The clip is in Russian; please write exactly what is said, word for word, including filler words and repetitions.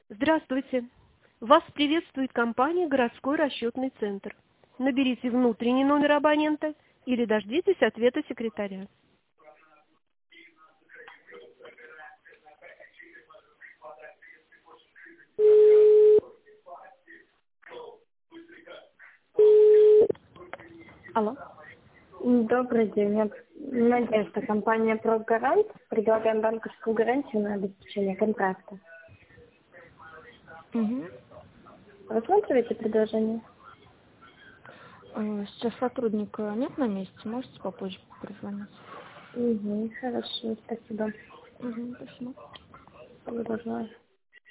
Здравствуйте. Вас приветствует компания «Городской расчетный центр». Наберите внутренний номер абонента или дождитесь ответа секретаря. Алло. Добрый день. Я Надежда, компания «Прогарант». Предлагаем банковскую гарантию на обеспечение контракта. Угу. Рассматриваете предложение? Сейчас сотрудника нет на месте, можете попозже перезвонить? Угу, хорошо, спасибо. Угу, спасибо. Продолжаю.